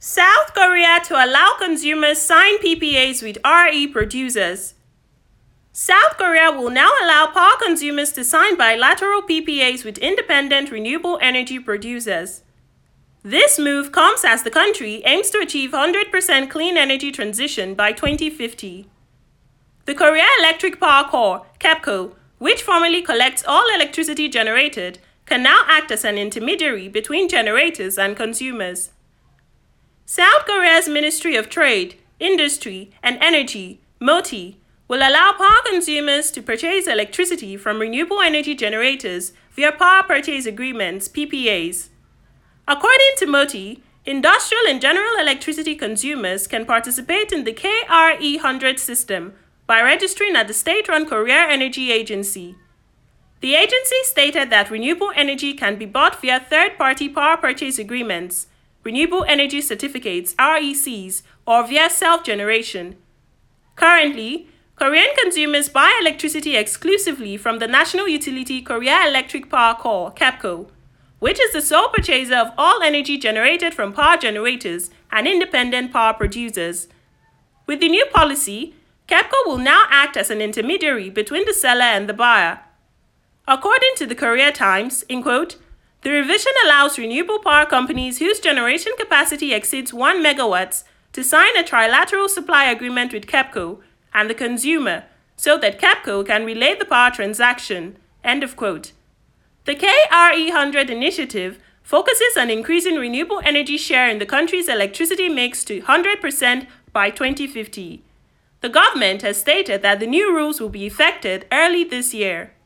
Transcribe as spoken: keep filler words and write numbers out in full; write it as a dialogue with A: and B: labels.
A: South Korea to allow consumers sign P P As with R E producers. South Korea will now allow power consumers to sign bilateral P P As with independent renewable energy producers. This move comes as the country aims to achieve one hundred percent clean energy transition by twenty fifty. The Korea Electric Power Corp, KEPCO, which formerly collects all electricity generated, can now act as an intermediary between generators and consumers. South Korea's Ministry of Trade, Industry and Energy, MOTIE, will allow power consumers to purchase electricity from renewable energy generators via power purchase agreements, P P As. According to MOTIE, industrial and general electricity consumers can participate in the K R E one hundred system by registering at the state-run Korea Energy Agency. The agency stated that renewable energy can be bought via third-party power purchase agreements, renewable energy certificates, R E Cs, or via self-generation. Currently, Korean consumers buy electricity exclusively from the national utility Korea Electric Power Corp, KEPCO, which is the sole purchaser of all energy generated from power generators and independent power producers. With the new policy, KEPCO will now act as an intermediary between the seller and the buyer. According to the Korea Times, in quote, the revision allows renewable power companies whose generation capacity exceeds one megawatt to sign a trilateral supply agreement with KEPCO and the consumer so that KEPCO can relay the power transaction. End of quote. The K R E one hundred initiative focuses on increasing renewable energy share in the country's electricity mix to one hundred percent by twenty fifty. The government has stated that the new rules will be effected early this year.